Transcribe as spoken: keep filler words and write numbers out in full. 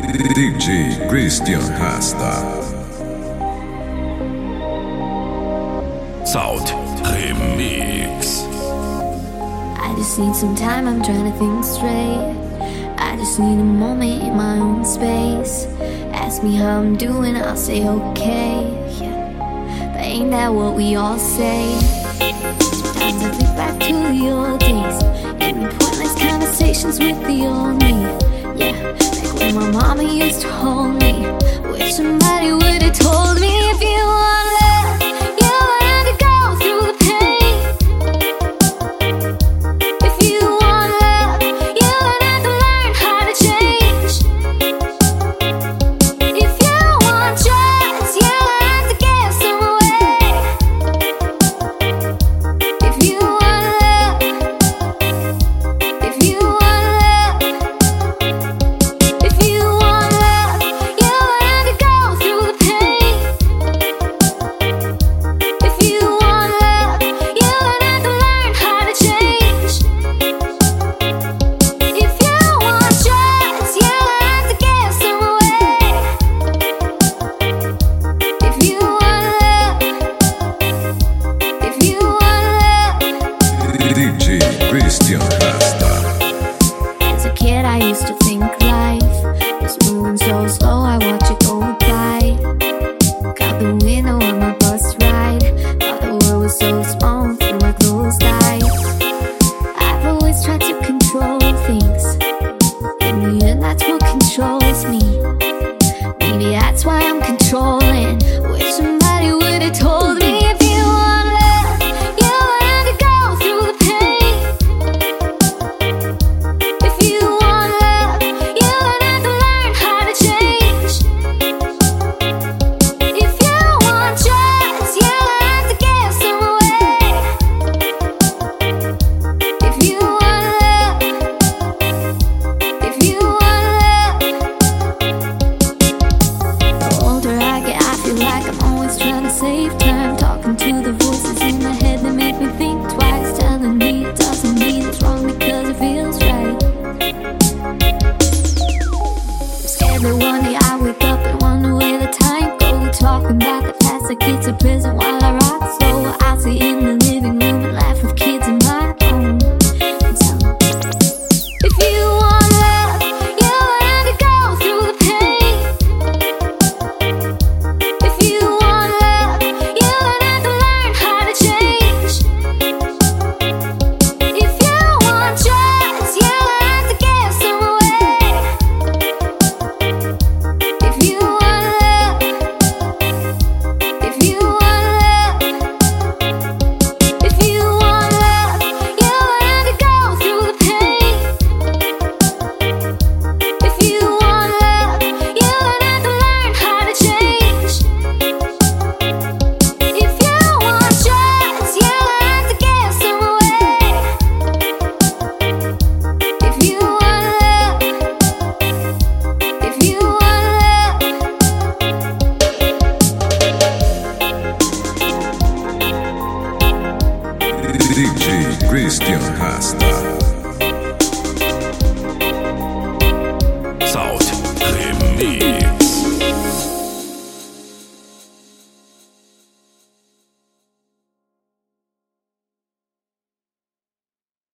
D J Christian Rasta. Sound Remix. I just need some time, I'm trying to think straight. I just need a moment in my own space. Ask me how I'm doing, I'll say okay, yeah. But ain't that what we all say? Sometimes I think back to the old days, in pointless conversations with the old me. Yeah, like when my mama used to hold me. Wish somebody would have told me, if you want love, you have to go through the pain. If you want love, you don't have to learn how to change. If you want trust, you have to give some away. If you want love, if you want love, if you want love, you have to go through the pain. If you want love, you don't have to learn how to change. If you want trust, you have to give some away. If you want love, if you want love. D J Christian Rasta. As a kid, I used to think life was moving so slow, I watch it go by. Got the window on my bus ride. Thought the world was so small through my closed eyes. I've always tried to control things. In the end, that's what controls me. Maybe that's why I'm controlling. Wish somebody would have told me, if you want love, you have to go through the pain. If you want love, you don't have to learn how to change. If you want trust, you have to give some away. If you want love, if you want love. The older I get, I feel like I'm always trying to save time. Talking to the voices in my head that make me think twice. Telling me it doesn't mean it's wrong because it feels right. I'm scared that one day I wake up and wonder where the time goes. Talking about the past like it's a prison while I rock slow. I sit in the living room and laugh with kids in my home. And tell 'em, if you want love, you have to go through the pain. If you want love, you don't have to learn how to change. If you want trust, you have to give some away. If you want love, if you want love, if you want love, you have to go through the pain. If you want love, you don't have to learn how to change. If you want trust, you have to give some away. If you want love, if you want love. D J Christian Rasta.